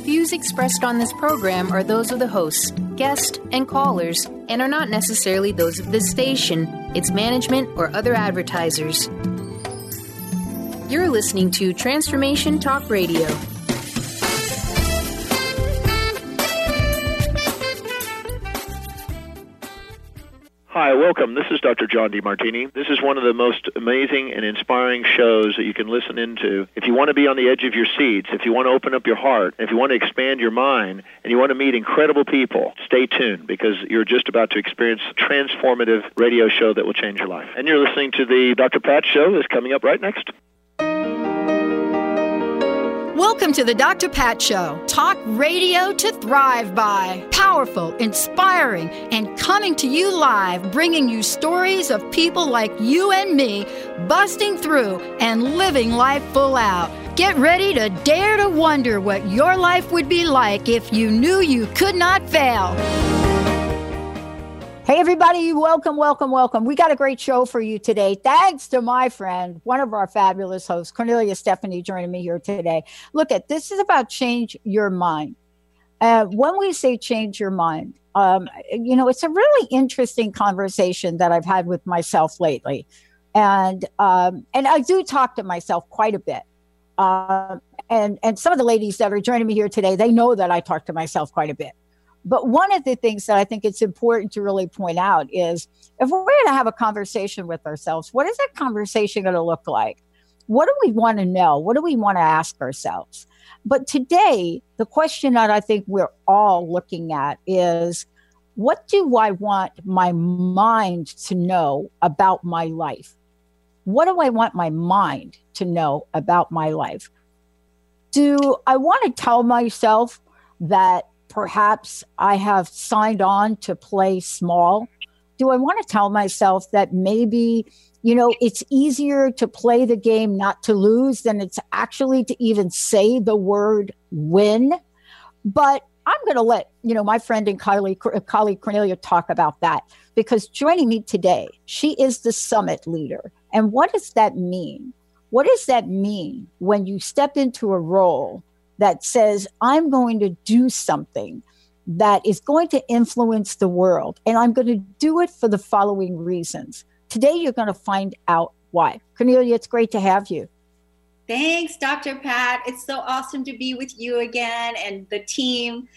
views expressed on this program are those of the hosts, guests, and callers, and are not necessarily those of this station, its management, or other advertisers. You're listening to Transformation Talk Radio. Hi, welcome. This is Dr. John DeMartini. This is one of the most amazing and inspiring shows that you can listen into. If you want to be on the edge of your seats, if you want to open up your heart, if you want to expand your mind, and you want to meet incredible people, stay tuned because you're just about to experience a transformative radio show that will change your life. And you're listening to the Dr. Pat Show that's coming up right next. Welcome to the Dr. Pat Show. Talk radio to thrive by. Powerful, inspiring, and coming to you live, bringing you stories of people like you and me busting through and living life full out. Get ready to dare to wonder what your life would be like if you knew you could not fail. Hey, everybody. Welcome, welcome, welcome. We got a great show for you today. Thanks to my friend, one of our fabulous hosts, Cornelia Stephanie, joining me here today. Look, this is about change your mind. When we say change your mind, it's a really interesting conversation that I've had with myself lately. And I do talk to myself quite a bit. And some of the ladies that are joining me here today, they know that I talk to myself quite a bit. But one of the things that I think it's important to really point out is if we're going to have a conversation with ourselves, what is that conversation going to look like? What do we want to know? What do we want to ask ourselves? But today, the question that I think we're all looking at is, what do I want my mind to know about my life? What do I want my mind to know about my life? Do I want to tell myself that perhaps I have signed on to play small? Do I want to tell myself that maybe, it's easier to play the game not to lose than it's actually to even say the word win? But I'm going to let, my friend and colleague Cornelia talk about that, because joining me today, she is the summit leader. And what does that mean? What does that mean when you step into a role that says, I'm going to do something that is going to influence the world, and I'm going to do it for the following reasons? Today, you're going to find out why. Cornelia, it's great to have you. Thanks, Dr. Pat. It's so awesome to be with you again and the team,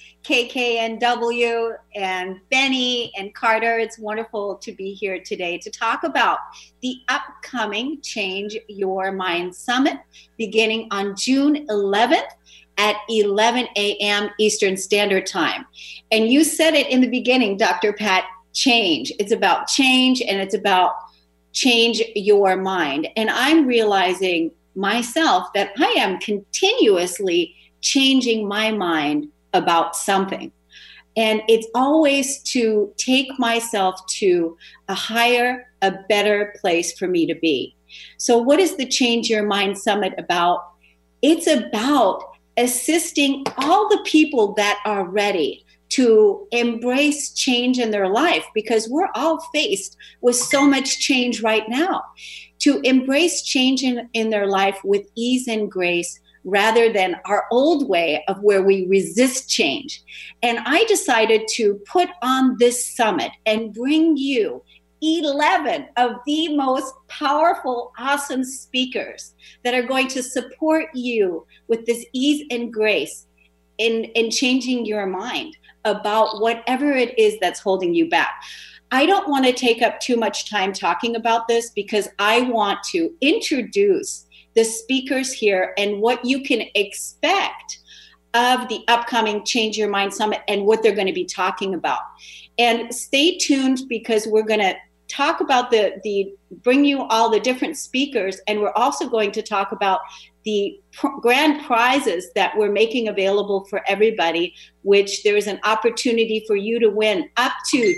KKNW and Benny and Carter. It's wonderful to be here today to talk about the upcoming Change Your Mind Summit beginning on June 11th. At 11 a.m. Eastern Standard Time. And you said it in the beginning, Dr. Pat, change. It's about change, and it's about change your mind. And I'm realizing myself that I am continuously changing my mind about something. And it's always to take myself to a higher, a better place for me to be. So what is the Change Your Mind Summit about? It's about assisting all the people that are ready to embrace change in their life, because we're all faced with so much change right now, to embrace change in their life with ease and grace rather than our old way of where we resist change. And I decided to put on this summit and bring you 11 of the most powerful, awesome speakers that are going to support you with this ease and grace in changing your mind about whatever it is that's holding you back. I don't want to take up too much time talking about this because I want to introduce the speakers here and what you can expect of the upcoming Change Your Mind Summit and what they're going to be talking about. And stay tuned because we're going to talk about bring you all the different speakers, and we're also going to talk about the grand prizes that we're making available for everybody, which there is an opportunity for you to win up to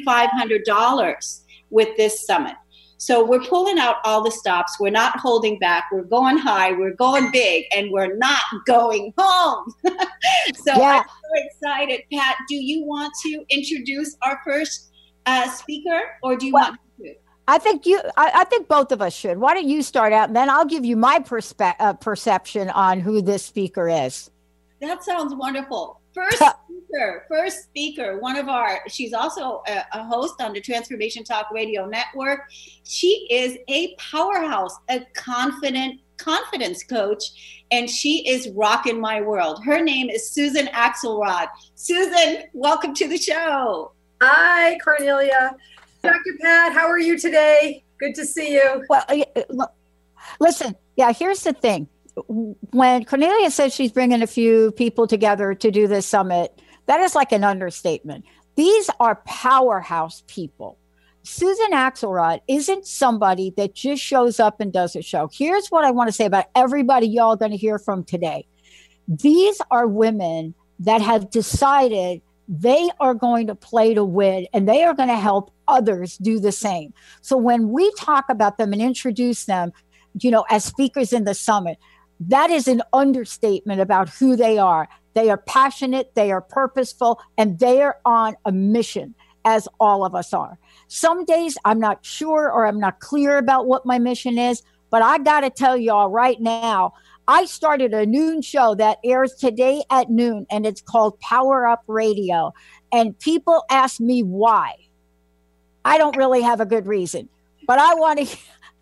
$3,500 with this summit. So we're pulling out all the stops. We're not holding back. We're going high. We're going big, and we're not going home. So yeah. I'm so excited. Pat, do you want to introduce our first speaker, or do you want to? I think both of us should. Why don't you start out, and then I'll give you my perception on who this speaker is. That sounds wonderful. First speaker, she's also a host on the Transformation Talk Radio Network. She is a powerhouse, a confidence coach, and she is rocking my world. Her name is Susan Axelrod. Susan, welcome to the show. Hi, Cornelia. Dr. Pat, how are you today? Good to see you. Well, listen, here's the thing. When Cornelia says she's bringing a few people together to do this summit, that is like an understatement. These are powerhouse people. Susan Axelrod isn't somebody that just shows up and does a show. Here's what I want to say about everybody y'all are going to hear from today. These are women that have decided they are going to play to win, and they are going to help others do the same. So when we talk about them and introduce them, as speakers in the summit, that is an understatement about who they are. They are passionate, they are purposeful, and they are on a mission, as all of us are. Some days I'm not sure or I'm not clear about what my mission is, but I got to tell y'all right now, I started a noon show that airs today at noon, and it's called Power Up Radio. And people ask me why. I don't really have a good reason, but I want to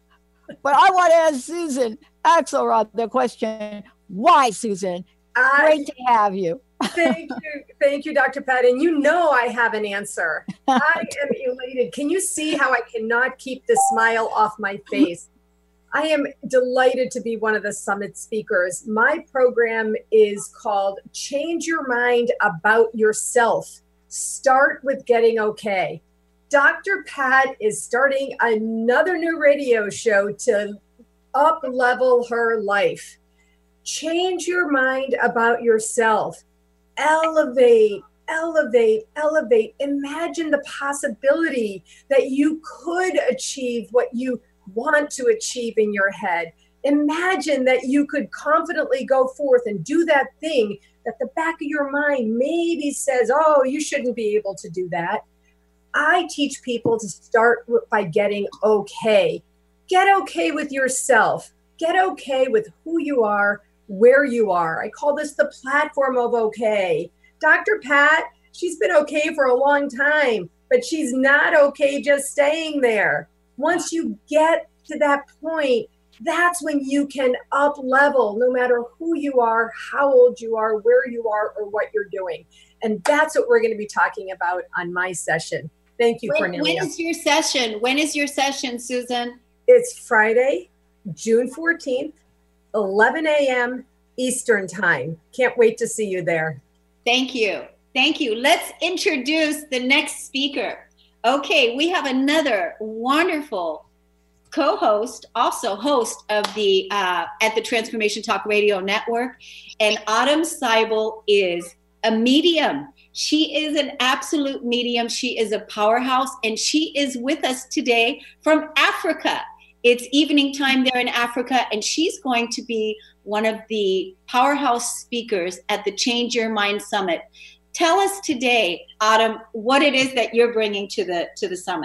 ask Susan Axelrod the question, why, Susan? Great to have you. Thank you, Dr. Pat. And I have an answer. I am elated. Can you see how I cannot keep the smile off my face? I am delighted to be one of the summit speakers. My program is called Change Your Mind About Yourself. Start with Getting Okay. Dr. Pat is starting another new radio show to up-level her life. Change your mind about yourself. Elevate, elevate, elevate. Imagine the possibility that you could achieve what you want to achieve in your head. Imagine that you could confidently go forth and do that thing that the back of your mind maybe says, oh, you shouldn't be able to do that. I teach people to start by getting okay. Get okay with yourself. Get okay with who you are, where you are. I call this the platform of okay. Dr. Pat, she's been okay for a long time, but she's not okay just staying there. Once you get to that point, that's when you can up level, no matter who you are, how old you are, where you are, or what you're doing. And that's what we're going to be talking about on my session. Thank you, Cornelia. When is your session? When is your session, Susan? It's Friday, June 14th, 11 a.m. Eastern Time. Can't wait to see you there. Thank you. Thank you. Let's introduce the next speaker. Okay, we have another wonderful co-host, also host of the at the Transformation Talk Radio Network, and Autumn Seibel is a medium. She is an absolute medium. She is a powerhouse, and she is with us today from Africa. It's evening time there in Africa, and she's going to be one of the powerhouse speakers at the Change Your Mind Summit. Tell us today, Autumn, what it is that you're bringing to the summit.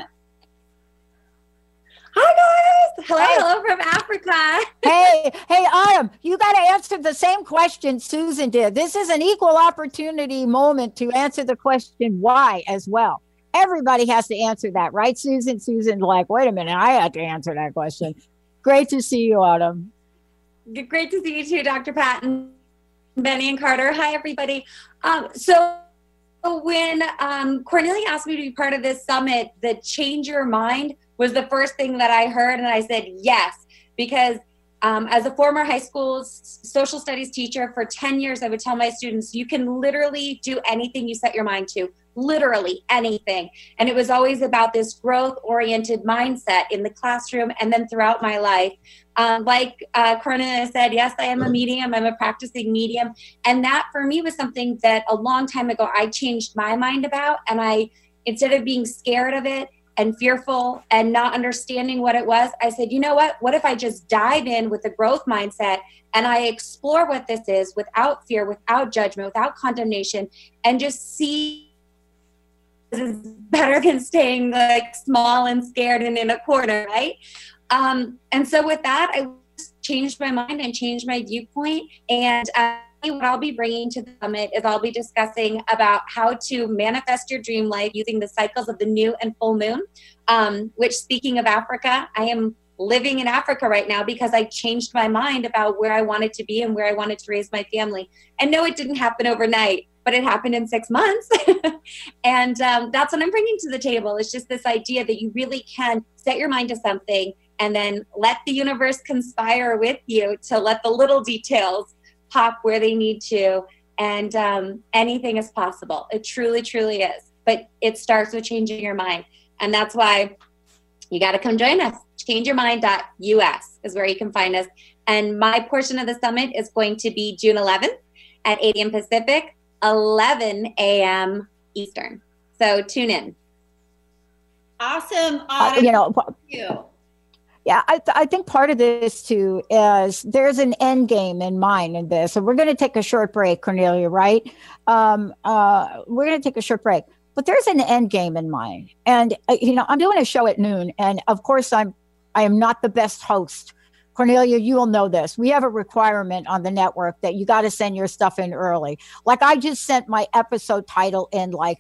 Hi guys! Hello from Africa. Hey, Autumn, you got to answer the same question Susan did. This is an equal opportunity moment to answer the question why as well. Everybody has to answer that, right, Susan? Susan's like, wait a minute, I have to answer that question. Great to see you, Autumn. Great to see you too, Dr. Pat and Benny and Carter. Hi, everybody. So when Cornelia asked me to be part of this summit, the Change Your Mind was the first thing that I heard, and I said yes, because as a former high school social studies teacher for 10 years, I would tell my students, you can literally do anything you set your mind to, literally anything. And it was always about this growth-oriented mindset in the classroom and then throughout my life. Like Cornelia said, yes, I am a medium. I'm a practicing medium. And that for me was something that a long time ago I changed my mind about. And I, instead of being scared of it and fearful and not understanding what it was, I said, you know what if I just dive in with a growth mindset and I explore what this is without fear, without judgment, without condemnation, and just see this is better than staying like small and scared and in a corner, right? And so with that, I changed my mind and changed my viewpoint. And what I'll be bringing to the summit is I'll be discussing about how to manifest your dream life using the cycles of the new and full moon, which, speaking of Africa, I am living in Africa right now because I changed my mind about where I wanted to be and where I wanted to raise my family. And no, it didn't happen overnight, but it happened in 6 months. And that's what I'm bringing to the table. It's just this idea that you really can set your mind to something and then let the universe conspire with you to let the little details pop where they need to. And anything is possible. It truly, truly is. But it starts with changing your mind. And that's why you got to come join us. ChangeYourMind.us is where you can find us. And my portion of the summit is going to be June 11th at 8 a.m. Pacific, 11 a.m. Eastern. So tune in. Awesome. Thank you. Yeah, I think part of this too is there's an end game in mind in this. So we're going to take a short break, Cornelia, right? We're going to take a short break, but there's an end game in mind. And, I'm doing a show at noon. And of course, I am not the best host. Cornelia, you will know this. We have a requirement on the network that you got to send your stuff in early. Like I just sent my episode title in like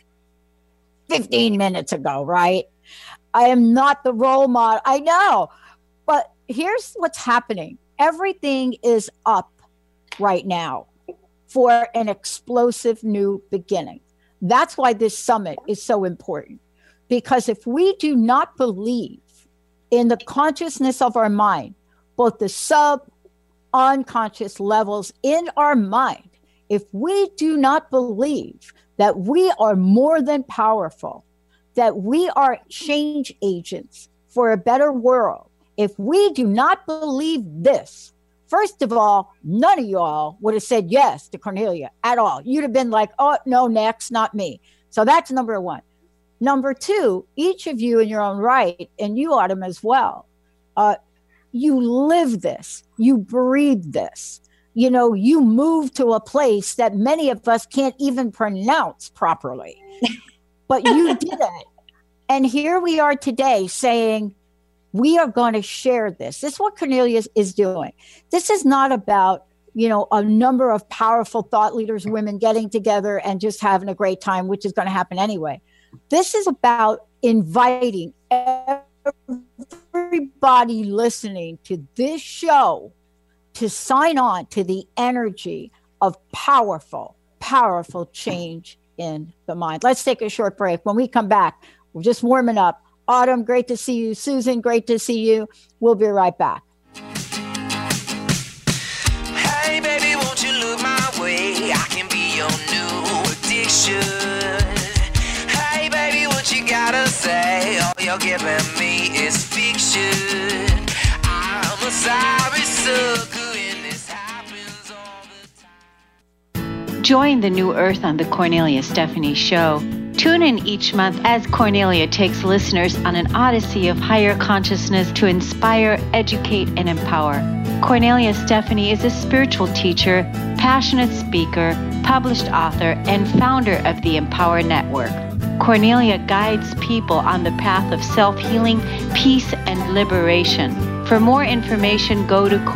15 minutes ago, right? I am not the role model. I know. But here's what's happening. Everything is up right now for an explosive new beginning. That's why this summit is so important. Because if we do not believe in the consciousness of our mind, both the sub-unconscious levels in our mind, if we do not believe that we are more than powerful, that we are change agents for a better world, if we do not believe this, first of all, none of y'all would have said yes to Cornelia at all. You'd have been like, oh, no, next, not me. So that's number one. Number two, each of you in your own right, and you, Autumn, as well, you live this, you breathe this. You move to a place that many of us can't even pronounce properly, but you did it. And here we are today saying, we are going to share this. This is what Cornelia is doing. This is not about, a number of powerful thought leaders, women getting together and just having a great time, which is going to happen anyway. This is about inviting everybody listening to this show to sign on to the energy of powerful, powerful change in the mind. Let's take a short break. When we come back, we're just warming up. Autumn, great to see you. Susan, great to see you. We'll be right back. Hey, baby, won't you look my way? I can be your new addiction. Hey, baby, what you gotta say? All you're giving me is fiction. I'm a sorry sucker, and this happens all the time. Join the New Earth on the Cornelia Stephanie Show. Tune in each month as Cornelia takes listeners on an odyssey of higher consciousness to inspire, educate, and empower. Cornelia Stephanie is a spiritual teacher, passionate speaker, published author, and founder of the Empower Network. Cornelia guides people on the path of self-healing, peace, and liberation. For more information, go to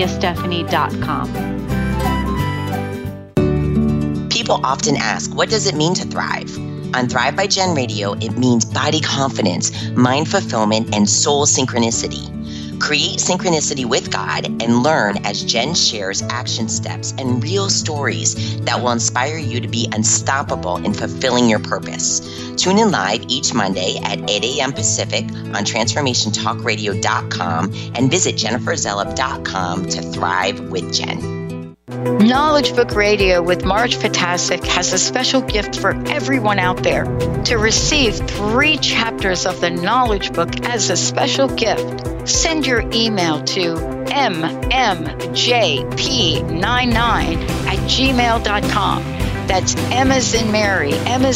CorneliaStephanie.com. People often ask, what does it mean to thrive? On Thrive by Jen Radio, it means body confidence, mind fulfillment, and soul synchronicity. Create synchronicity with God and learn as Jen shares action steps and real stories that will inspire you to be unstoppable in fulfilling your purpose. Tune in live each Monday at 8 a.m. Pacific on TransformationTalkRadio.com and visit JenniferZellup.com to thrive with Jen. Knowledge Book Radio with Marge Potasic has a special gift for everyone out there. To receive 3 chapters of the Knowledge Book as a special gift, send your email to mmjp99@gmail.com. That's M as in Mary,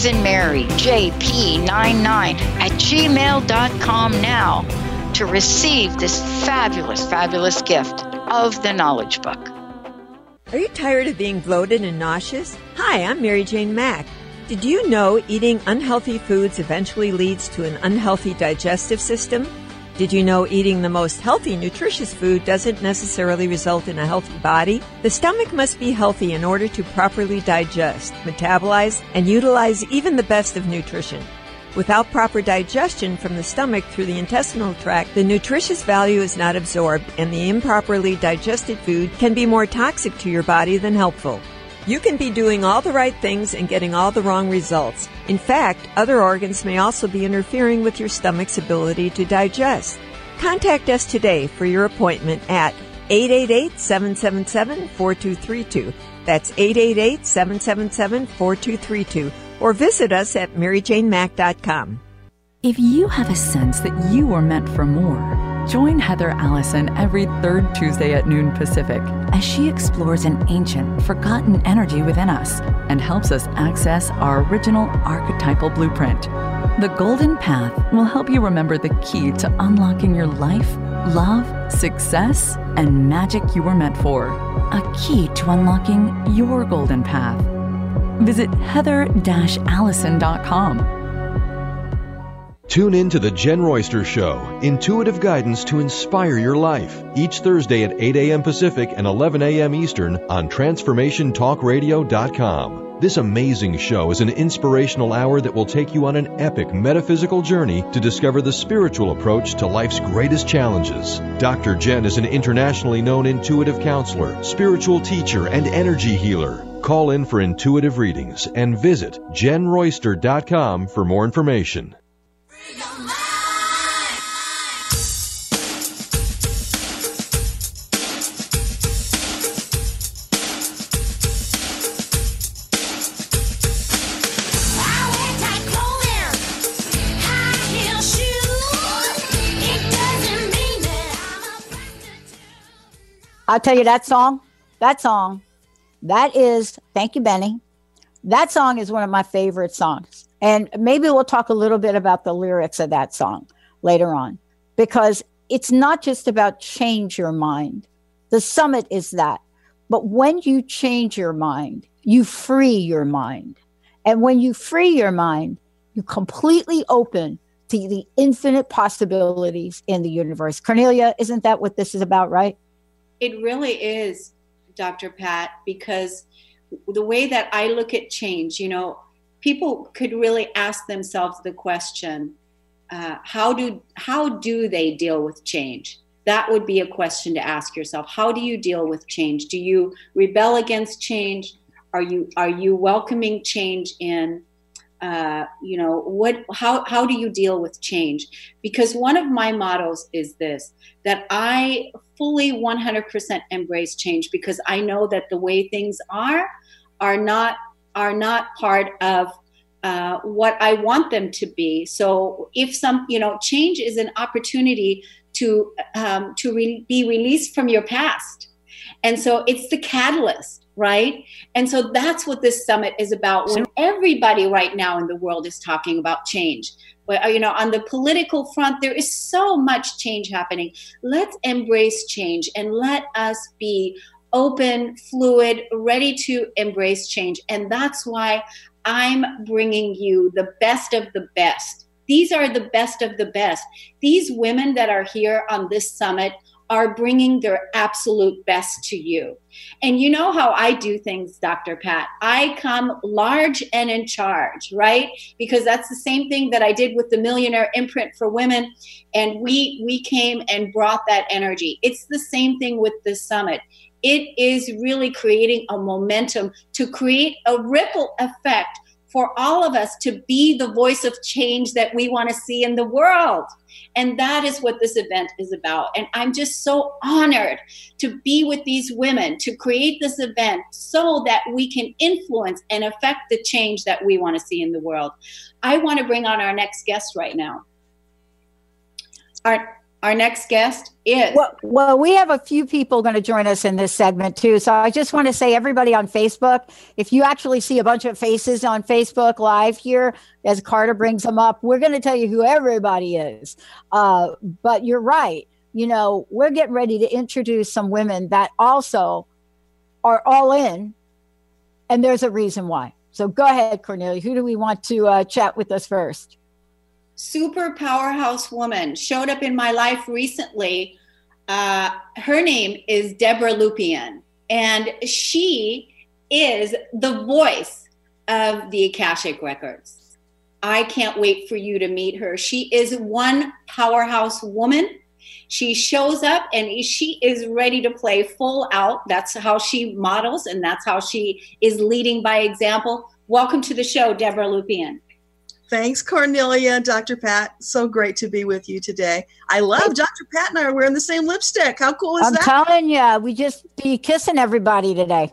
JP99@gmail.com now to receive this fabulous, fabulous gift of the Knowledge Book. Are you tired of being bloated and nauseous? Hi, I'm Mary Jane Mack. Did you know eating unhealthy foods eventually leads to an unhealthy digestive system? Did you know eating the most healthy, nutritious food doesn't necessarily result in a healthy body? The stomach must be healthy in order to properly digest, metabolize, and utilize even the best of nutrition. Without proper digestion from the stomach through the intestinal tract, the nutritious value is not absorbed, and the improperly digested food can be more toxic to your body than helpful. You can be doing all the right things and getting all the wrong results. In fact, other organs may also be interfering with your stomach's ability to digest. Contact us today for your appointment at 888-777-4232. That's 888-777-4232. Or visit us at maryjanemack.com. If you have a sense that you are meant for more, join Heather Allison every third Tuesday at noon Pacific as she explores an ancient, forgotten energy within us and helps us access our original archetypal blueprint. The Golden Path will help you remember the key to unlocking your life, love, success, and magic you were meant for. A key to unlocking your golden path. Visit heather-allison.com. Tune in to The Jen Royster Show, intuitive guidance to inspire your life, each Thursday at 8 a.m. Pacific and 11 a.m. Eastern on TransformationTalkRadio.com. This amazing show is an inspirational hour that will take you on an epic metaphysical journey to discover the spiritual approach to life's greatest challenges. Dr. Jen is an internationally known intuitive counselor, spiritual teacher, and energy healer. Call in for intuitive readings and visit JenRoyster.com for more information. I'll tell you that song, that is, thank you, Benny. That song is one of my favorite songs. And maybe we'll talk a little bit about the lyrics of that song later on, because it's not just about change your mind. The summit is that. But when you change your mind, you free your mind. And when you free your mind, you completely open to the infinite possibilities in the universe. Cornelia, isn't that what this is about, right? It really is, Dr. Pat, because the way that I look at change, you know, people could really ask themselves the question, how do they deal with change? That would be a question to ask yourself. How do you deal with change? Do you rebel against change? Are you welcoming change in? How do you deal with change? Because one of my mottos is this, that I fully 100% embrace change, because I know that the way things are not part of what I want them to be. So if change is an opportunity to be released from your past. And so it's the catalyst, right? And so that's what this summit is about. When everybody right now in the world is talking about change, but on the political front, there is so much change happening. Let's embrace change and let us be open, fluid, ready to embrace change. And that's why I'm bringing you the best of the best. These are the best of the best. These women that are here on this summit are bringing their absolute best to you. And you know how I do things, Dr. Pat. I come large and in charge, right? Because that's the same thing that I did with the Millionaire Imprint for Women. And we came and brought that energy. It's the same thing with this summit. It is really creating a momentum to create a ripple effect for all of us to be the voice of change that we want to see in the world. And that is what this event is about. And I'm just so honored to be with these women, to create this event so that we can influence and affect the change that we want to see in the world. I want to bring on our next guest right now. Our next guest is... Well, we have a few people going to join us in this segment too. So I just want to say, everybody on Facebook, if you actually see a bunch of faces on Facebook Live here, as Carter brings them up, we're going to tell you who everybody is. But you're right. We're getting ready to introduce some women that also are all in, and there's a reason why. So go ahead, Cornelia. Who do we want to chat with us first? super powerhouse woman showed up in my life recently. Her name is Deborah Lupien, and she is the voice of the Akashic Records. I can't wait for you to meet her. She is one powerhouse woman. She shows up and she is ready to play full out. That's how she models, and that's how she is leading by example. Welcome to the show, Deborah Lupien. Thanks, Cornelia, Dr. Pat. So great to be with you today. I love Dr. Pat and I are wearing the same lipstick. How cool is that? I'm telling you, we just be kissing everybody today.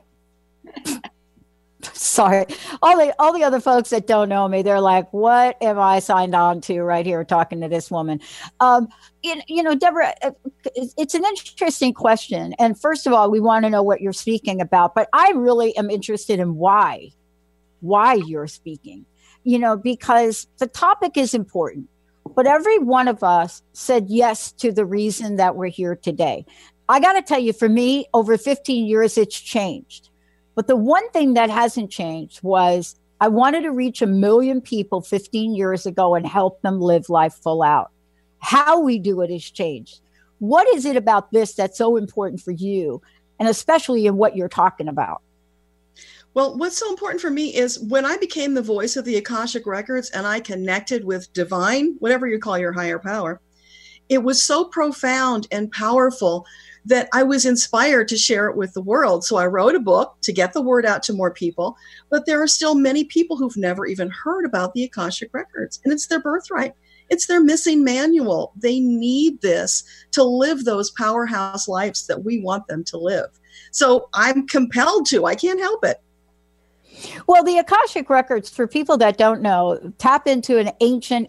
Sorry. All the other folks that don't know me, they're like, what am I signed on to right here talking to this woman? Deborah, it's an interesting question. And first of all, we want to know what you're speaking about, but I really am interested in why you're speaking, because the topic is important, but every one of us said yes to the reason that we're here today. I got to tell you, for me, over 15 years, it's changed. But the one thing that hasn't changed was I wanted to reach 1 million people 15 years ago and help them live life full out. How we do it has changed. What is it about this that's so important for you, and especially in what you're talking about? Well, what's so important for me is when I became the voice of the Akashic Records and I connected with divine, whatever you call your higher power, it was so profound and powerful that I was inspired to share it with the world. So I wrote a book to get the word out to more people, but there are still many people who've never even heard about the Akashic Records, and it's their birthright. It's their missing manual. They need this to live those powerhouse lives that we want them to live. So I'm compelled to. I can't help it. Well, the Akashic Records, for people that don't know, tap into an ancient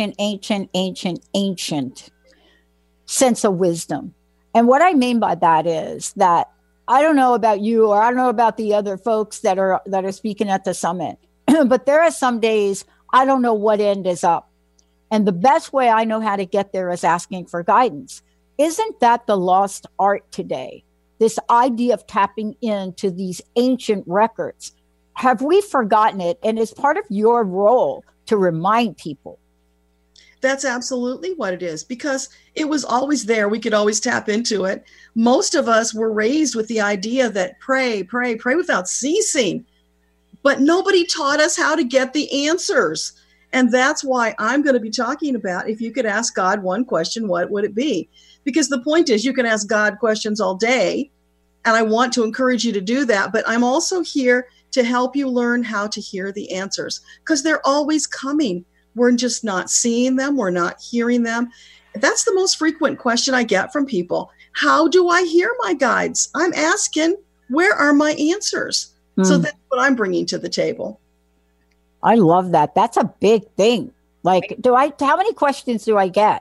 sense of wisdom. And what I mean by that is that I don't know about you, or I don't know about the other folks that are speaking at the summit, but there are some days I don't know what end is up. And the best way I know how to get there is asking for guidance. Isn't that the lost art today? This idea of tapping into these ancient records. Have we forgotten it? And it's part of your role to remind people. That's absolutely what it is, because it was always there. We could always tap into it. Most of us were raised with the idea that pray without ceasing, but nobody taught us how to get the answers. And that's why I'm going to be talking about, if you could ask God one question, what would it be? Because the point is, you can ask God questions all day, and I want to encourage you to do that, but I'm also here to help you learn how to hear the answers, because they're always coming. We're just not seeing them. We're not hearing them. That's the most frequent question I get from people. How do I hear my guides? I'm asking, where are my answers? So that's what I'm bringing to the table. I love that. That's a big thing. Like, how many questions do I get?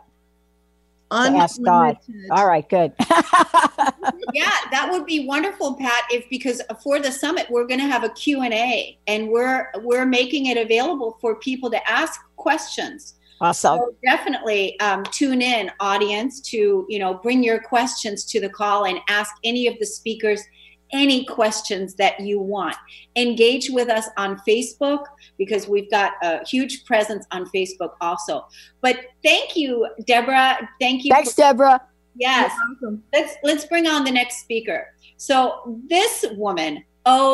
Ask God. All right, good. Yeah, that would be wonderful, Pat, because for the summit, we're going to have a Q&A, and we're making it available for people to ask questions. Awesome. So definitely tune in, audience, to bring your questions to the call and ask any of the speakers any questions that you want. Engage with us on Facebook, because we've got a huge presence on Facebook also. But thank you, Deborah. Thank you. Thanks, Deborah. Yes. Let's bring on the next speaker. So this woman,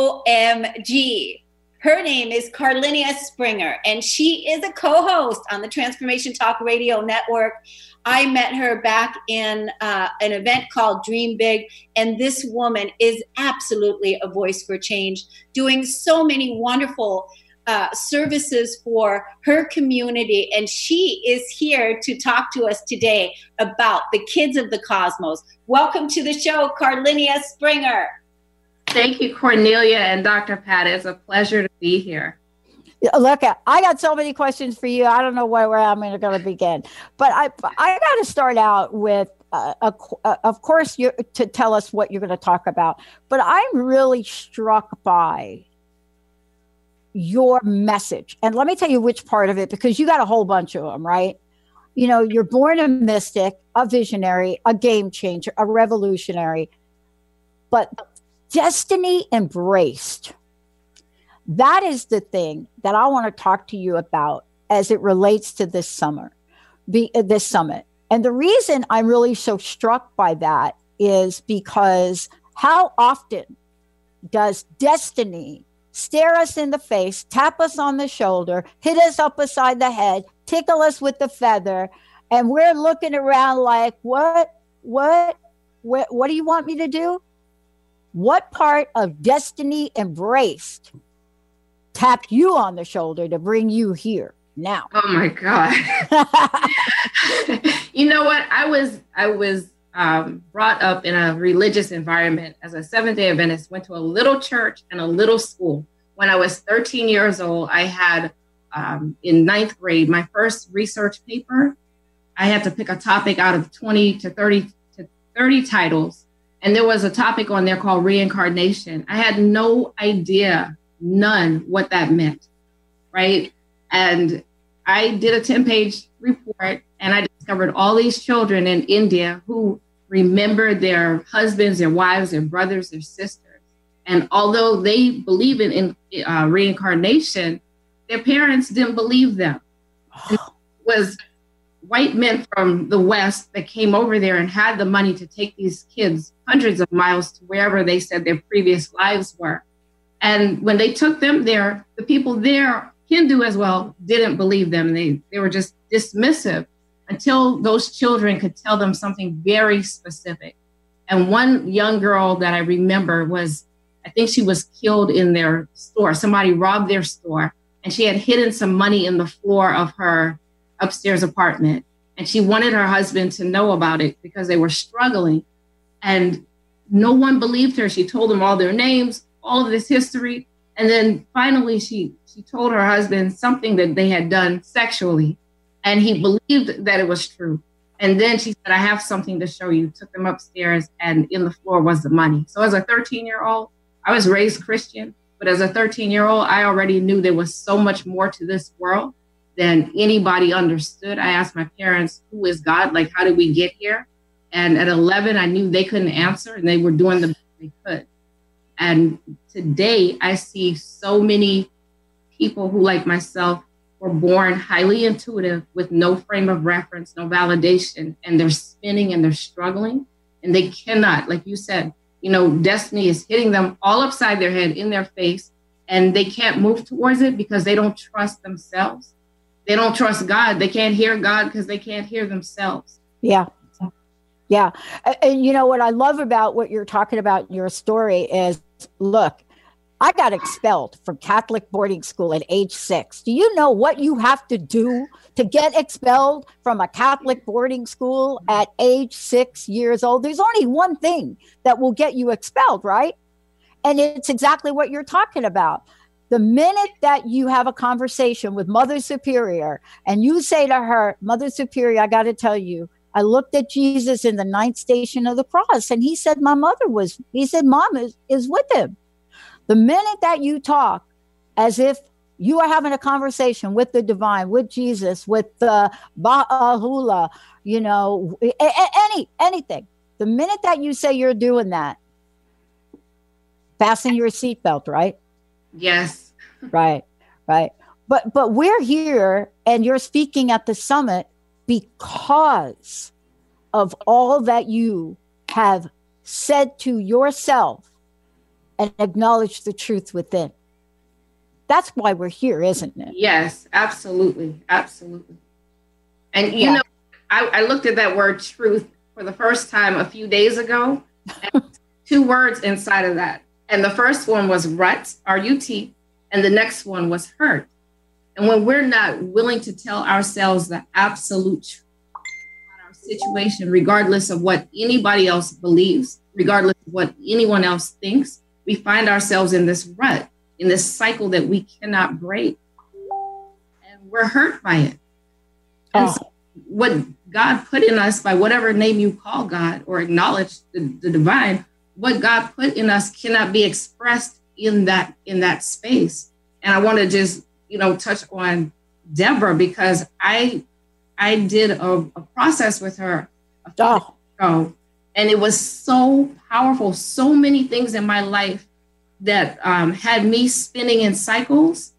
OMG, her name is Carlinia Springer, and she is a co-host on the Transformation Talk Radio Network. I met her back in an event called Dream Big, and this woman is absolutely a voice for change, doing so many wonderful services for her community. And she is here to talk to us today about the kids of the cosmos. Welcome to the show, Carlinia Springer. Thank you, Cornelia and Dr. Pat. It's a pleasure to be here. Look, I got so many questions for you. I don't know where I'm going to begin, but I got to start out with, of course, to tell us what you're going to talk about. But I'm really struck by your message, and let me tell you which part of it, because you got a whole bunch of them, right? You're born a mystic, a visionary, a game changer, a revolutionary, but destiny embraced. That is the thing that I want to talk to you about. as it relates to this summit. And the reason I'm really so struck by that is because how often does destiny stare us in the face, tap us on the shoulder, hit us up beside the head, tickle us with the feather, and we're looking around like, what do you want me to do? What part of destiny embraced tapped you on the shoulder to bring you here now? Oh my God. You know what? I was brought up in a religious environment as a Seventh-day Adventist, went to a little church and a little school. When I was 13 years old, I had, in ninth grade, my first research paper. I had to pick a topic out of 20 to 30 titles. And there was a topic on there called reincarnation. I had no idea, none, what that meant, right? And I did a 10-page report, and I discovered all these children in India who remembered their husbands, their wives, their brothers, their sisters. And although they believe in reincarnation, their parents didn't believe them. It was white men from the West that came over there and had the money to take these kids hundreds of miles to wherever they said their previous lives were. And when they took them there, the people there, Hindu as well, didn't believe them. They were just dismissive until those children could tell them something very specific. And one young girl that I remember was, I think she was killed in their store. Somebody robbed their store, and she had hidden some money in the floor of her upstairs apartment. And she wanted her husband to know about it because they were struggling. And no one believed her. She told them all their names, all of this history. And then finally she told her husband something that they had done sexually. And he believed that it was true. And then she said, I have something to show you. Took them upstairs, and in the floor was the money. So as a 13-year-old, I was raised Christian, but as a 13-year-old, I already knew there was so much more to this world than anybody understood. I asked my parents, who is God? Like, how did we get here? And at 11, I knew they couldn't answer, and they were doing the best they could. And today, I see so many people who, like myself, were born highly intuitive with no frame of reference, no validation, and they're spinning and they're struggling, and they cannot, like you said, destiny is hitting them all upside their head, in their face, and they can't move towards it because they don't trust themselves. They don't trust God. They can't hear God because they can't hear themselves. Yeah. Yeah. And you know what I love about what you're talking about in your story is, look, I got expelled from Catholic boarding school at age 6. Do you know what you have to do to get expelled from a Catholic boarding school at age 6 years old? There's only one thing that will get you expelled, right? And it's exactly what you're talking about. The minute that you have a conversation with Mother Superior and you say to her, Mother Superior, I got to tell you, I looked at Jesus in the 9th station of the cross, and he said, Mom is with him. The minute that you talk as if you are having a conversation with the divine, with Jesus, with the Baha'u'llah, anything, the minute that you say you're doing that, fasten your seatbelt, right? Yes. Right. But we're here, and you're speaking at the summit because of all that you have said to yourself and acknowledge the truth within. That's why we're here, isn't it? Yes, absolutely. Absolutely. And, I looked at that word truth for the first time a few days ago. And 2 words inside of that. And the first one was rut, R-U-T, and the next one was hurt. And when we're not willing to tell ourselves the absolute truth about our situation, regardless of what anybody else believes, regardless of what anyone else thinks, we find ourselves in this rut, in this cycle that we cannot break. And we're hurt by it. And so what God put in us, by whatever name you call God or acknowledge the divine, what God put in us cannot be expressed in that space. And I want to just, touch on Deborah, because I did a process with her a few days ago. And it was so powerful. So many things in my life that had me spinning in cycles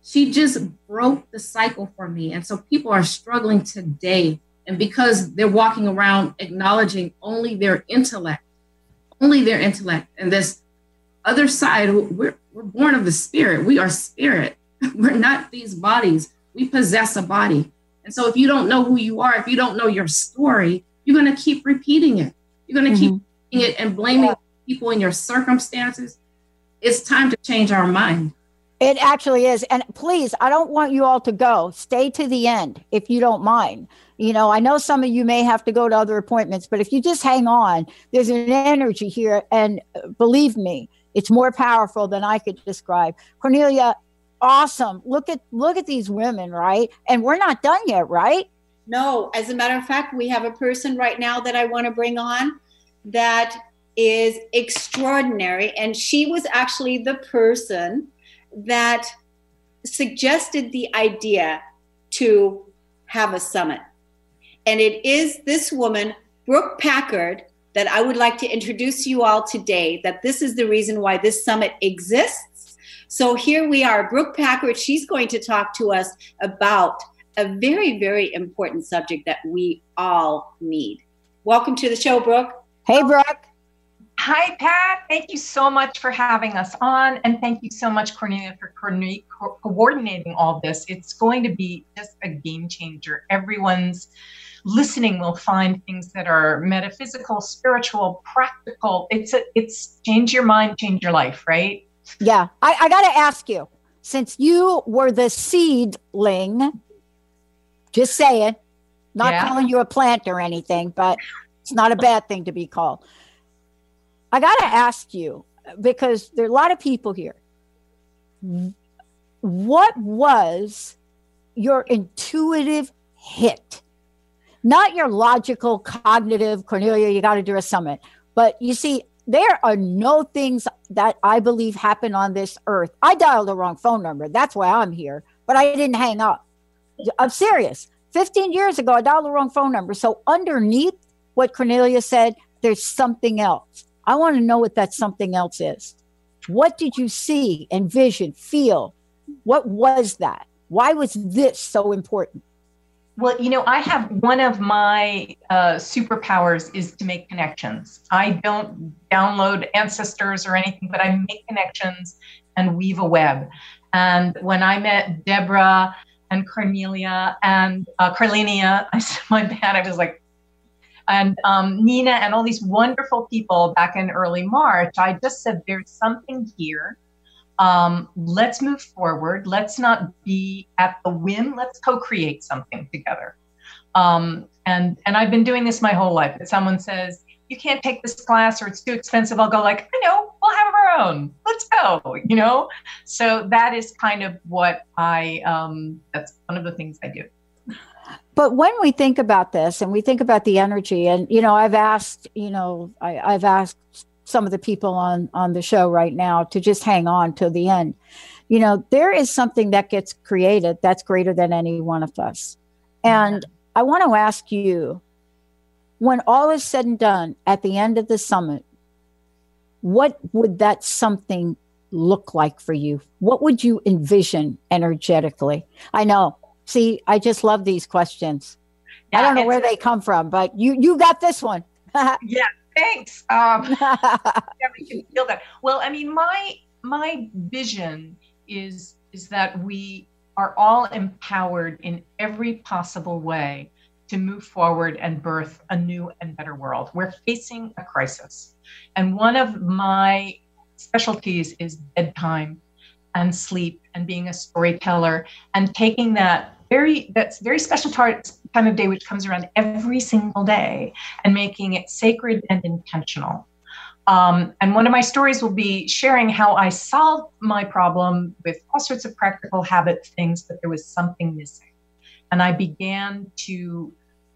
She just broke the cycle for me. And so people are struggling today. And because they're walking around acknowledging only their intellect. And this other side, we're born of the spirit. We are spirit. We're not these bodies. We possess a body. And so if you don't know who you are, if you don't know your story, you're going to keep repeating it. You're going to keep repeating it and blaming people in your circumstances. It's time to change our mind. It actually is. And please, I don't want you all to go. Stay to the end if you don't mind. I know some of you may have to go to other appointments, but if you just hang on, there's an energy here. And believe me, it's more powerful than I could describe. Cornelia, awesome. Look at these women, right? And we're not done yet, right? No, as a matter of fact, we have a person right now that I want to bring on that is extraordinary. And she was actually the person that suggested the idea to have a summit. And it is this woman, Brooke Packard, that I would like to introduce you all today, that this is the reason why this summit exists. So here we are, Brooke Packard. She's going to talk to us about a very, very important subject that we all need. Welcome to the show, Brooke. Hey, Brooke. Hi, Pat. Thank you so much for having us on. And thank you so much, Cornelia, for coordinating all this. It's going to be just a game changer. Everyone's listening will find things that are metaphysical, spiritual, practical. It's change your mind, change your life, right? Yeah. I got to ask you, since you were the seedling, just saying, not calling you a plant or anything, but it's not a bad thing to be called. I got to ask you, because there are a lot of people here. What was your intuitive hit? Not your logical, cognitive, Cornelia, you got to do a summit. But you see, there are no things that I believe happen on this earth. I dialed the wrong phone number. That's why I'm here. But I didn't hang up. I'm serious. 15 years ago, I dialed the wrong phone number. So underneath what Cornelia said, there's something else. I want to know what that something else is. What did you see, envision, feel? What was that? Why was this so important? Well, I have one of my superpowers is to make connections. I don't download ancestors or anything, but I make connections and weave a web. And when I met Deborah and Cornelia and Carlenia, I was like, and Nina and all these wonderful people back in early March, I just said, there's something here. Let's move forward. Let's not be at the whim. Let's co-create something together. And I've been doing this my whole life. If someone says, you can't take this class or it's too expensive, I'll go like, I know, we'll have our own. Let's go, So that is kind of what that's one of the things I do. But when we think about this and we think about the energy, and, I've asked, I've asked some of the people on the show right now to just hang on till the end. There is something that gets created that's greater than any one of us. And I want to ask you, when all is said and done at the end of the summit, what would that something look like for you? What would you envision energetically? I know. See, I just love these questions. I don't know where they come from, but you got this one. Yeah, thanks. We can feel that. Well, I mean, my vision is that we are all empowered in every possible way to move forward and birth a new and better world. We're facing a crisis. And one of my specialties is bedtime and sleep and being a storyteller and taking that's very special time of day, which comes around every single day, and making it sacred and intentional. And one of my stories will be sharing how I solved my problem with all sorts of practical habit things, but there was something missing. And I began to,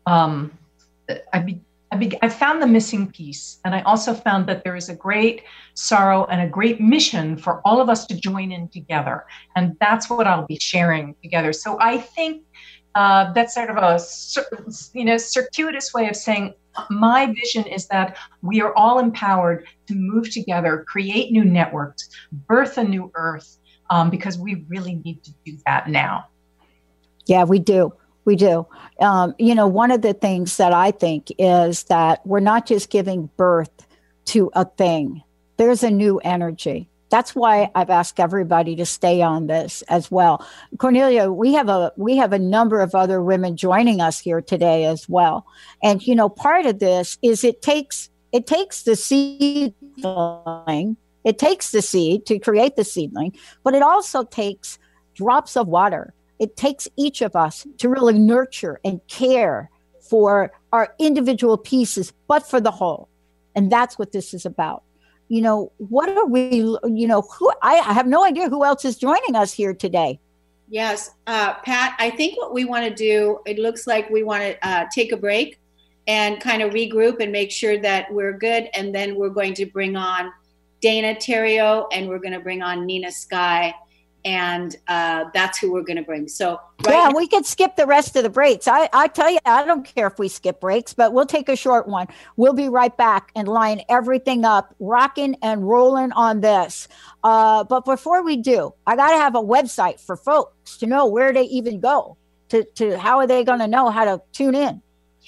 I found the missing piece. And I also found that there is a great sorrow and a great mission for all of us to join in together. And that's what I'll be sharing together. So I think that's sort of a circuitous way of saying my vision is that we are all empowered to move together, create new networks, birth a new earth, because we really need to do that now. Yeah, we do. We do. One of the things that I think is that we're not just giving birth to a thing. There's a new energy. That's why I've asked everybody to stay on this as well. Cornelia, we have a number of other women joining us here today as well. And, part of this is it takes the seedling, it takes the seed to create the seedling, but it also takes drops of water. It takes each of us to really nurture and care for our individual pieces, but for the whole. And that's what this is about. What are we, I have no idea who else is joining us here today. Yes. Pat, I think what we want to do, it looks like we want to take a break and kind of regroup and make sure that we're good. And then we're going to bring on Dana Terrio and we're going to bring on Nina Sky. And that's who we're going to bring. So now, we could skip the rest of the breaks. I tell you, I don't care if we skip breaks, but we'll take a short one. We'll be right back and line everything up, rocking and rolling on this. But before we do, I got to have a website for folks to know where they even go. To how are they going to know how to tune in?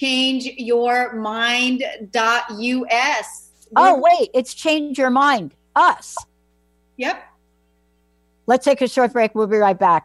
ChangeYourMind.us. Oh, wait, it's Change Your Mind. Us. Yep. Let's take a short break. We'll be right back.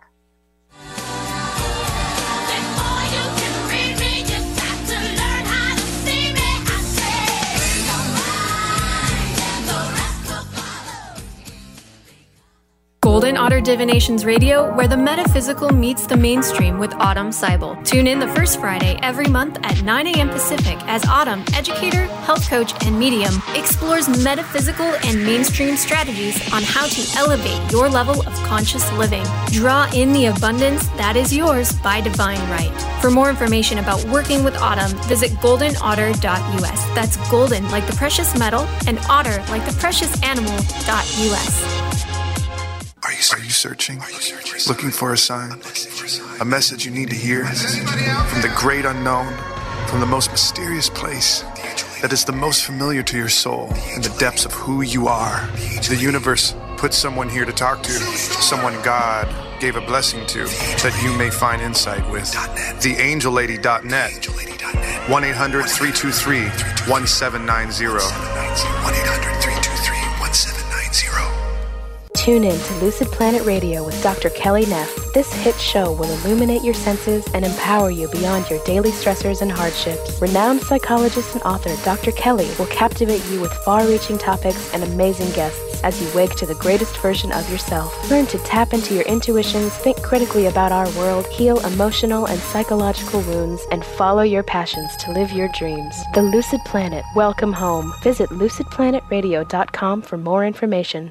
Golden Otter Divinations Radio, where the metaphysical meets the mainstream with Autumn Seibel. Tune in the first Friday every month at 9 a.m. Pacific as Autumn, educator, health coach, and medium, explores metaphysical and mainstream strategies on how to elevate your level of conscious living. Draw in the abundance that is yours by divine right. For more information about working with Autumn, visit goldenotter.us. That's golden like the precious metal and otter like the precious animal.us. Are you searching? Looking for a sign? A message you need to hear? From the great unknown? From the most mysterious place? That is the most familiar to your soul in the depths of who you are. The universe put someone here to talk to, someone God gave a blessing to, that you may find insight with. TheAngelLady.net. 1-800-323-1790. 1-800-323-1790. Tune in to Lucid Planet Radio with Dr. Kelly Neff. This hit show will illuminate your senses and empower you beyond your daily stressors and hardships. Renowned psychologist and author Dr. Kelly will captivate you with far-reaching topics and amazing guests as you wake to the greatest version of yourself. Learn to tap into your intuitions, think critically about our world, heal emotional and psychological wounds, and follow your passions to live your dreams. The Lucid Planet. Welcome home. Visit lucidplanetradio.com for more information.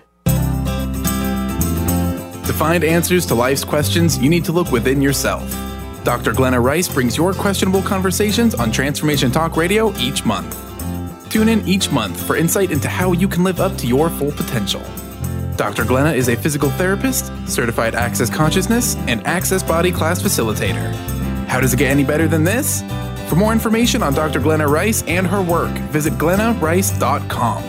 To find answers to life's questions, you need to look within yourself. Dr. Glenna Rice brings your questionable conversations on Transformation Talk Radio each month. Tune in each month for insight into how you can live up to your full potential. Dr. Glenna is a physical therapist, certified Access Consciousness, and Access Body Class facilitator. How does it get any better than this? For more information on Dr. Glenna Rice and her work, visit glennarice.com.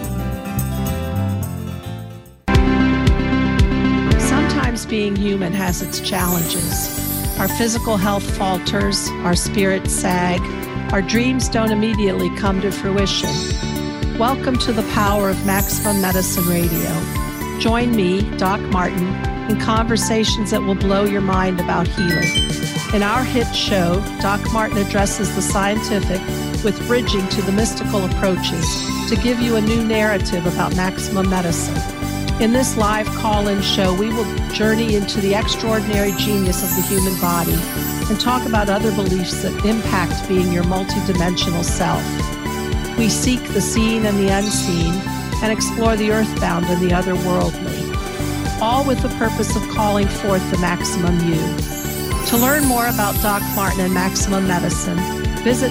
Being human has its challenges. Our physical health falters, our spirits sag, our dreams don't immediately come to fruition. Welcome to the power of Maximum Medicine Radio. Join me, Doc Martin, in conversations that will blow your mind about healing. In our hit show, Doc Martin addresses the scientific with bridging to the mystical approaches to give you a new narrative about maximum medicine. In this live call-in show, we will journey into the extraordinary genius of the human body and talk about other beliefs that impact being your multidimensional self. We seek the seen and the unseen and explore the earthbound and the otherworldly, all with the purpose of calling forth the maximum you. To learn more about Doc Martin and Maximum Medicine, visit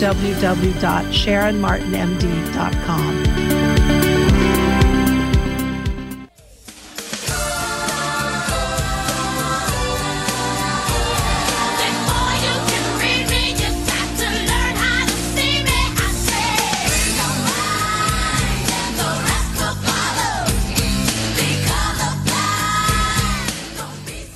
www.sharonmartinmd.com.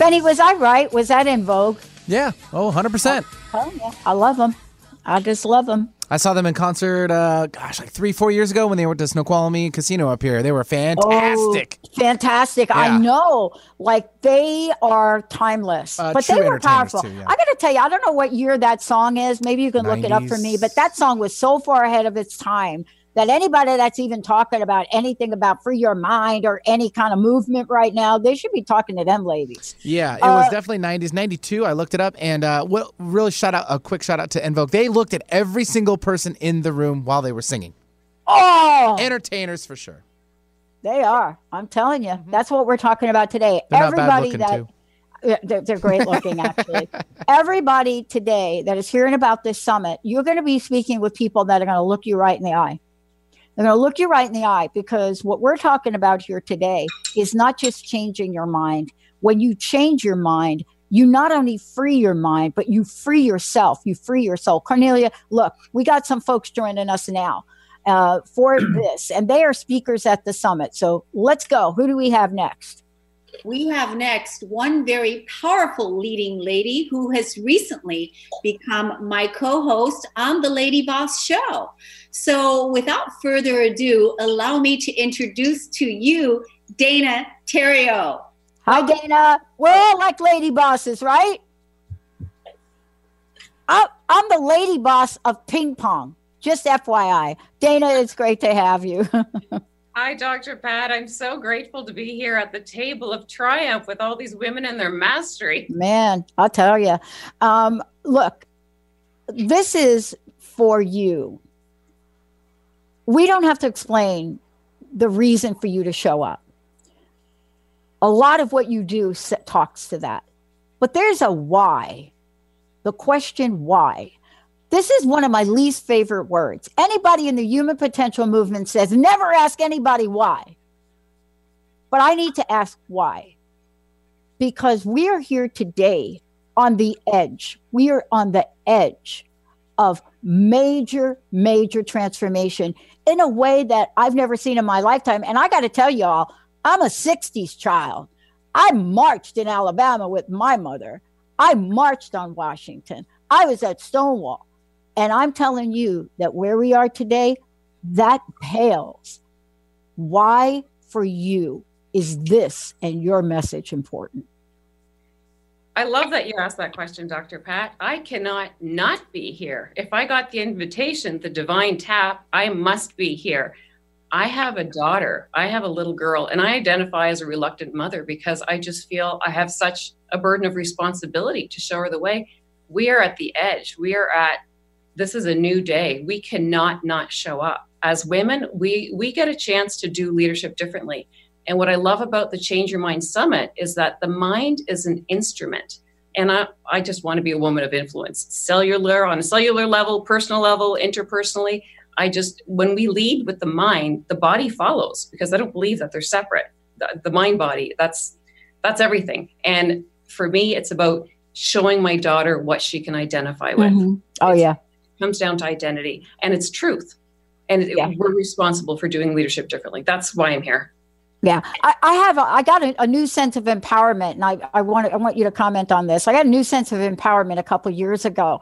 Benny, was I right? Was that in Vogue? Yeah. Oh, 100%. Oh, yeah. I love them. I just love them. I saw them in concert, like 3-4 years ago when they were at the Snoqualmie Casino up here. They were fantastic. Oh, fantastic. Yeah. I know. Like, they are timeless. But they were powerful. Too, yeah. I got to tell you, I don't know what year that song is. Maybe you can look it up for me. But that song was so far ahead of its time that anybody that's even talking about anything about free your mind or any kind of movement right now, they should be talking to them ladies. Yeah, it was definitely 90s. 92, I looked it up. And a quick shout out to En Vogue. They looked at every single person in the room while they were singing. Oh! Entertainers for sure. They are. I'm telling you. That's what we're talking about today. They're everybody not bad looking, too. They're great looking, actually. Everybody today that is hearing about this summit, you're going to be speaking with people that are going to look you right in the eye. They're going to look you right in the eye, because what we're talking about here today is not just changing your mind. When you change your mind, you not only free your mind, but you free yourself. You free your soul. Cornelia, look, we got some folks joining us now for this, and they are speakers at the summit. So let's go. Who do we have next? We have next one very powerful leading lady who has recently become my co-host on the Lady Boss Show. So without further ado, allow me to introduce to you Dana Terrio. Hi, Dana. We're all like lady bosses, right? I'm the lady boss of ping pong. Just FYI. Dana, it's great to have you. Hi, Dr. Pat. I'm so grateful to be here at the table of triumph with all these women and their mastery. Man, I'll tell you. Look, this is for you. We don't have to explain the reason for you to show up. A lot of what you do talks to that. But there's a why. The question why. This is one of my least favorite words. Anybody in the human potential movement says, never ask anybody why. But I need to ask why. Because we are here today on the edge. We are on the edge of major, major transformation in a way that I've never seen in my lifetime. And I got to tell y'all, I'm a 60s child. I marched in Alabama with my mother. I marched on Washington. I was at Stonewall. And I'm telling you that where we are today, that pales. Why for you is this and your message important? I love that you asked that question, Dr. Pat. I cannot not be here. If I got the invitation, the divine tap, I must be here. I have a daughter. I have a little girl, and I identify as a reluctant mother because I just feel I have such a burden of responsibility to show her the way. We are at the edge. This is a new day. We cannot not show up. As women, we get a chance to do leadership differently. And what I love about the Change Your Mind Summit is that the mind is an instrument. And I just want to be a woman of influence, on a cellular level, personal level, interpersonally. When we lead with the mind, the body follows, because I don't believe that they're separate. The mind body, that's everything. And for me, it's about showing my daughter what she can identify with. Mm-hmm. Oh, yeah. It comes down to identity, and it's truth. And we're responsible for doing leadership differently. That's why I'm here. Yeah, I got a new sense of empowerment, and I want you to comment on this. I got a new sense of empowerment a couple years ago.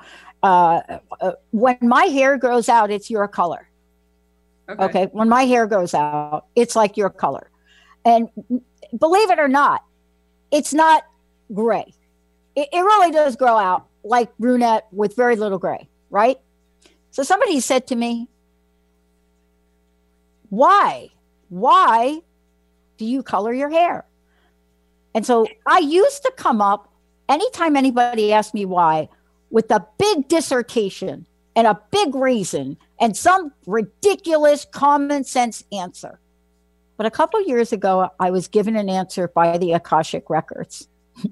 When my hair grows out, it's your color. Okay. When my hair grows out, it's like your color. And believe it or not, it's not gray. It really does grow out like brunette with very little gray, right? So somebody said to me, why do you color your hair? And so I used to come up anytime anybody asked me why with a big dissertation and a big reason and some ridiculous common sense answer. But a couple years ago, I was given an answer by the Akashic Records.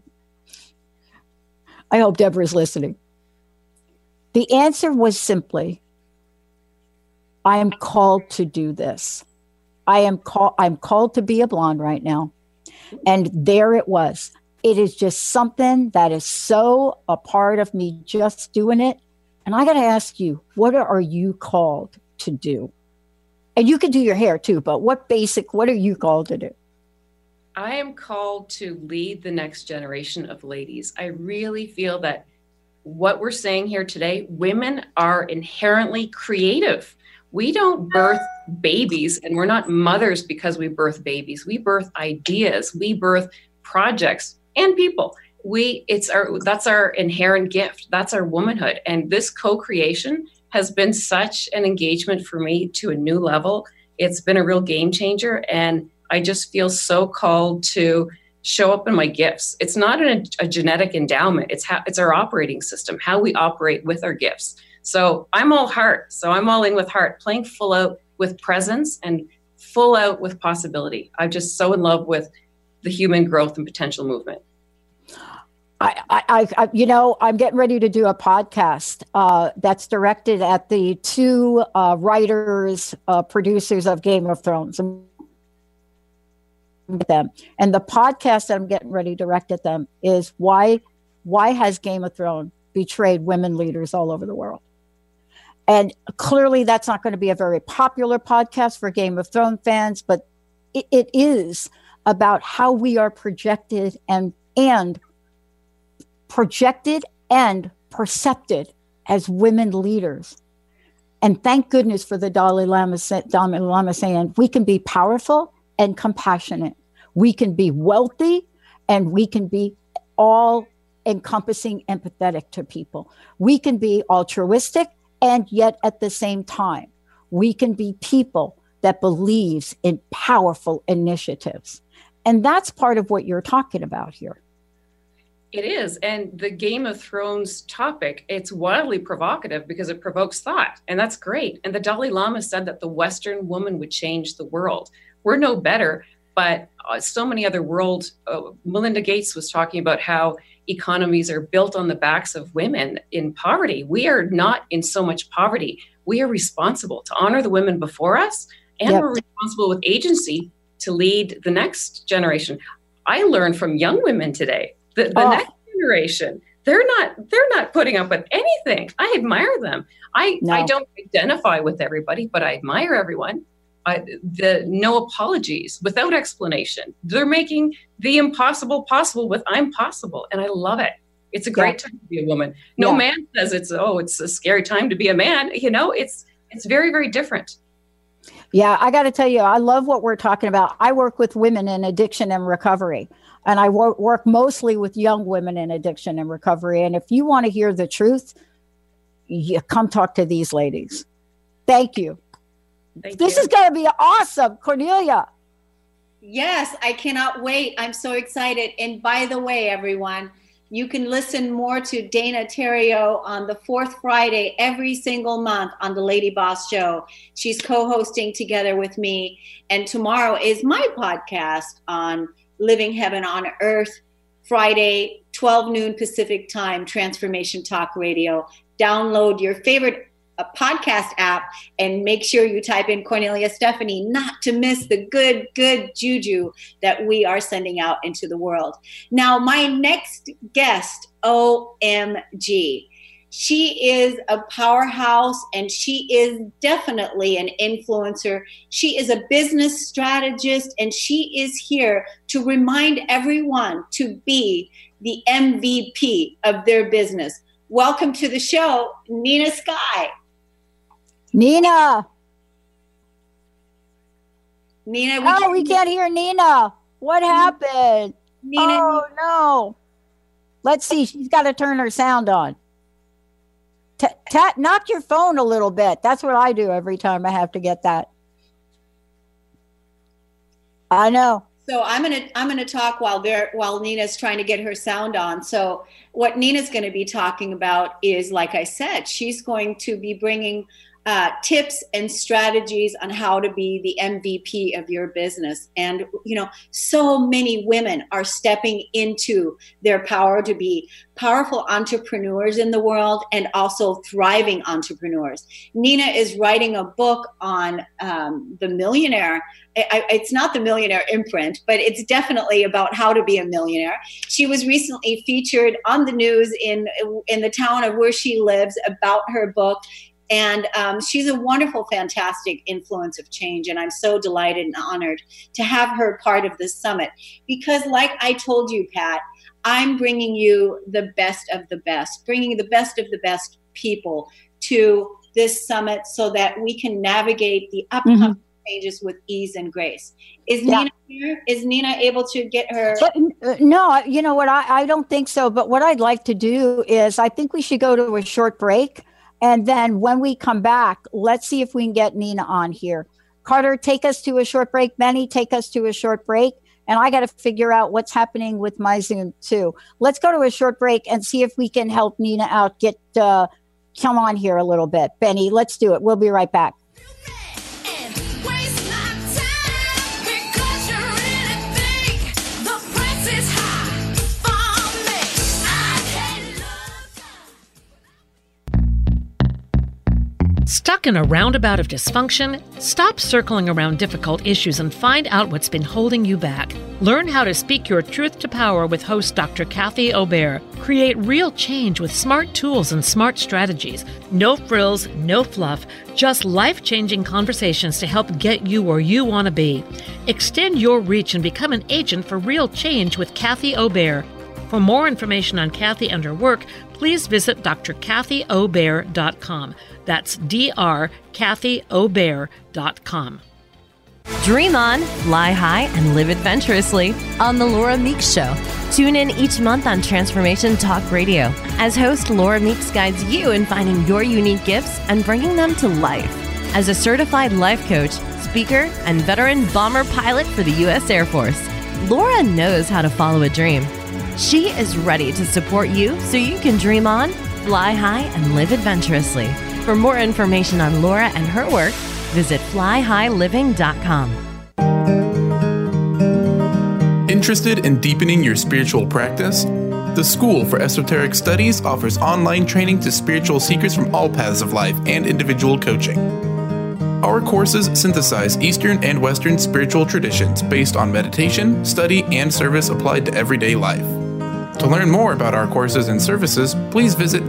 I hope Deborah's listening. The answer was simply, I am called to do this. I'm called to be a blonde right now. And there it was. It is just something that is so a part of me just doing it. And I got to ask you, what are you called to do? And you can do your hair too, but what are you called to do? I am called to lead the next generation of ladies. I really feel that what we're saying here today, women are inherently creative. We don't birth babies, and we're not mothers because we birth babies. We birth ideas, we birth projects and people. That's our inherent gift. That's our womanhood. And this co-creation has been such an engagement for me to a new level. It's been a real game changer. And I just feel so called to show up in my gifts. It's not a genetic endowment. It's our operating system, how we operate with our gifts. So I'm all heart. So I'm all in with heart, playing full out with presence and full out with possibility. I'm just so in love with the human growth and potential movement. I'm getting ready to do a podcast that's directed at the two writers, producers of Game of Thrones. Them. And the podcast that I'm getting ready to direct at them is why has Game of Thrones betrayed women leaders all over the world? And clearly that's not going to be a very popular podcast for Game of Thrones fans, but it is about how we are projected and percepted as women leaders. And thank goodness for the Dalai Lama saying we can be powerful and compassionate. We can be wealthy and we can be all encompassing, empathetic to people. We can be altruistic, and yet at the same time, we can be people that believes in powerful initiatives. And that's part of what you're talking about here. It is. And the Game of Thrones topic, it's wildly provocative because it provokes thought. And that's great. And the Dalai Lama said that the Western woman would change the world. We're no better, but so many other worlds. Melinda Gates was talking about how economies are built on the backs of women in poverty. We are not in so much poverty. We are responsible to honor the women before us, and we're responsible with agency to lead the next generation. I learned from young women today. The next generation, they're not putting up with anything. I admire them. I don't identify with everybody, but I admire everyone. The no apologies, without explanation. They're making the impossible possible with I'm possible, and I love it. It's a great time to be a woman. No man says it's a scary time to be a man. It's very, very different. Yeah, I got to tell you, I love what we're talking about. I work with women in addiction and recovery, and I work mostly with young women in addiction and recovery. And if you want to hear the truth, you come talk to these ladies. Thank you. This is going to be awesome, Cornelia. Yes, I cannot wait. I'm so excited. And by the way, everyone, you can listen more to Dana Terrio on the fourth Friday every single month on the Lady Boss Show. She's co-hosting together with me. And tomorrow is my podcast on Living Heaven on Earth, Friday, 12 noon Pacific time, Transformation Talk Radio. Download your favorite podcast app and make sure you type in Cornelia Stephanie, not to miss the good juju that we are sending out into the world. Now, my next guest, OMG. She is a powerhouse and she is definitely an influencer. She is a business strategist and she is here to remind everyone to be the MVP of their business. Welcome to the show, Nina Sky. Nina, we can't hear Nina. What happened? Nina, oh no. Let's see. She's got to turn her sound on. Knock your phone a little bit. That's what I do every time I have to get that. I know. So I'm gonna talk while Nina's trying to get her sound on. So what Nina's going to be talking about is, like I said, she's going to be bringing tips and strategies on how to be the MVP of your business. And, so many women are stepping into their power to be powerful entrepreneurs in the world and also thriving entrepreneurs. Nina is writing a book on the millionaire. It's not the Millionaire Imprint, but it's definitely about how to be a millionaire. She was recently featured on the news in the town of where she lives about her book. And she's a wonderful, fantastic influence of change. And I'm so delighted and honored to have her part of this summit. Because like I told you, Pat, I'm bringing you the best of the best, bringing the best of the best people to this summit so that we can navigate the upcoming changes with ease and grace. Is Nina here? Is Nina able to get her? No, you know what? I don't think so. But what I'd like to do is I think we should go to a short break. And then when we come back, let's see if we can get Nina on here. Carter, take us to a short break. Benny, take us to a short break. And I got to figure out what's happening with my Zoom too. Let's go to a short break and see if we can help Nina out. Come on here a little bit. Benny, let's do it. We'll be right back. Stuck in a roundabout of dysfunction? Stop circling around difficult issues and find out what's been holding you back. Learn how to speak your truth to power with host Dr. Kathy Obear. Create real change with smart tools and smart strategies. No frills, no fluff, just life-changing conversations to help get you where you want to be. Extend your reach and become an agent for real change with Kathy Obear. For more information on Kathy and her work, please visit drkathyobear.com. That's drkathyobear.com. Dream on, fly high, and live adventurously on The Laura Meeks Show. Tune in each month on Transformation Talk Radio as host Laura Meeks guides you in finding your unique gifts and bringing them to life. As a certified life coach, speaker, and veteran bomber pilot for the U.S. Air Force, Laura knows how to follow a dream. She is ready to support you so you can dream on, fly high, and live adventurously. For more information on Laura and her work, visit flyhighliving.com. Interested in deepening your spiritual practice? The School for Esoteric Studies offers online training to spiritual seekers from all paths of life and individual coaching. Our courses synthesize Eastern and Western spiritual traditions based on meditation, study, and service applied to everyday life. To learn more about our courses and services, please visit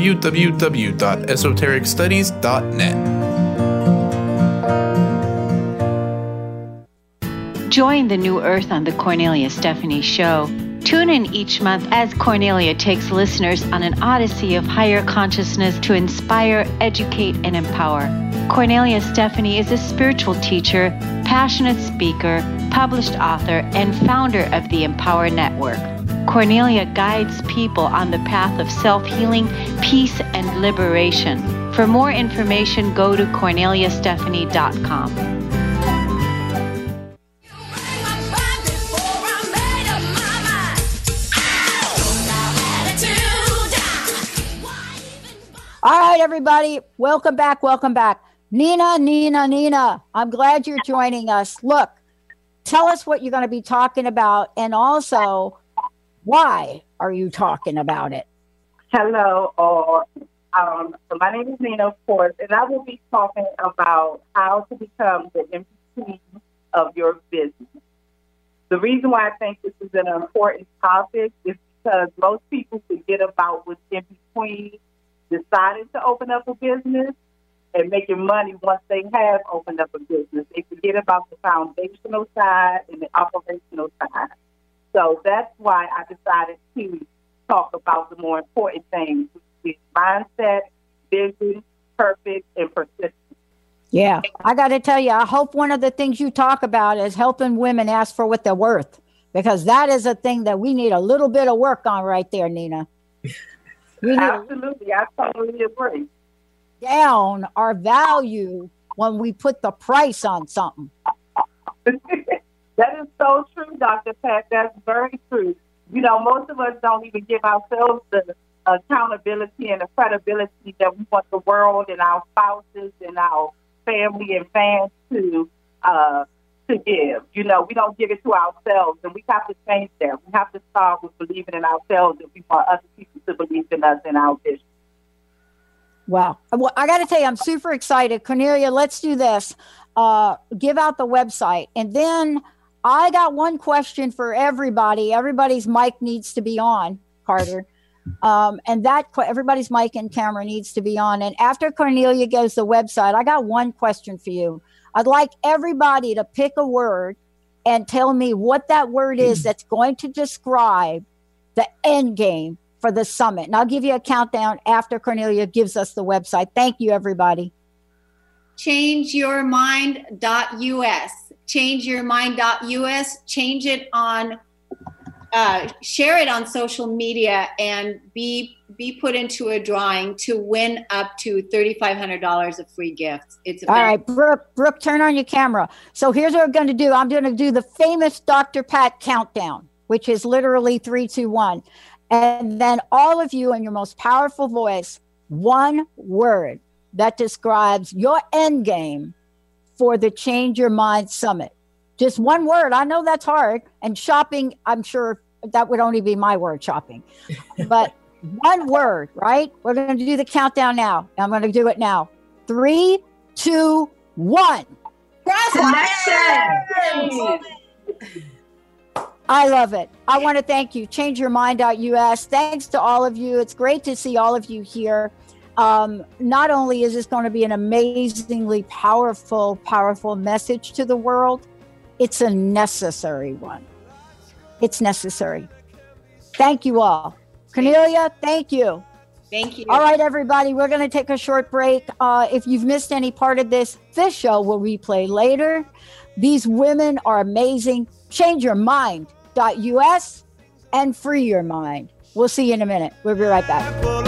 www.esotericstudies.net. Join the new earth on the Cornelia Stephanie Show. Tune in each month as Cornelia takes listeners on an odyssey of higher consciousness to inspire, educate, and empower. Cornelia Stephanie is a spiritual teacher, passionate speaker, published author, and founder of the Empower Network. Cornelia guides people on the path of self-healing, peace, and liberation. For more information, go to corneliastephanie.com. All right, everybody. Welcome back. Welcome back. Nina. I'm glad you're joining us. Look, tell us what you're going to be talking about, and also, why are you talking about it? Hello, so my name is Nina, of course, and I will be talking about how to become the MVP of your business. The reason why I think this is an important topic is because most people forget about what's in between deciding to open up a business and making money once they have opened up a business. They forget about the foundational side and the operational side. So that's why I decided to talk about the more important things, which is mindset, vision, purpose, and persistence. Yeah, I got to tell you, I hope one of the things you talk about is helping women ask for what they're worth, because that is a thing that we need a little bit of work on right there, Nina. Absolutely, I totally agree. Down our value when we put the price on something. That is so true, Dr. Pat. That's very true. You know, most of us don't even give ourselves the accountability and the credibility that we want the world and our spouses and our family and fans to give. You know, we don't give it to ourselves, and we have to change that. We have to start with believing in ourselves, and we want other people to believe in us and our vision. Wow. Well, I got to tell you, I'm super excited. Cornelia, let's do this. Give out the website, and then I got one question for everybody. Everybody's mic needs to be on, Carter. And that everybody's mic and camera needs to be on. And after Cornelia goes to the website, I got one question for you. I'd like everybody to pick a word and tell me what that word is that's going to describe the end game for the summit. And I'll give you a countdown after Cornelia gives us the website. Thank you, everybody. Changeyourmind.us. Changeyourmind.us. Change it on, share it on social media, and be put into a drawing to win up to $3,500 of free gifts. It's all right, Brooke, turn on your camera. So here's what we're going to do. I'm going to do the famous Dr. Pat countdown, which is literally 3, 2, 1. And then all of you in your most powerful voice, one word that describes your end game for the Change Your Mind Summit. Just one word. I know that's hard. And shopping, I'm sure that would only be my word, shopping. But one word, right? We're going to do the countdown now. I'm going to do it now. 3, 2, 1. Connection. I love it. I want to thank you. Changeyourmind.us. Thanks to all of you. It's great to see all of you here. Not only is this going to be an amazingly powerful message to the world, it's a necessary one. It's necessary. Thank you all. Cornelia, thank you. Thank you. All right, everybody, we're going to take a short break. If you've missed any part of this show will replay later. These women are amazing. Changeyourmind.us and free your mind. We'll see you in a minute. We'll be right back.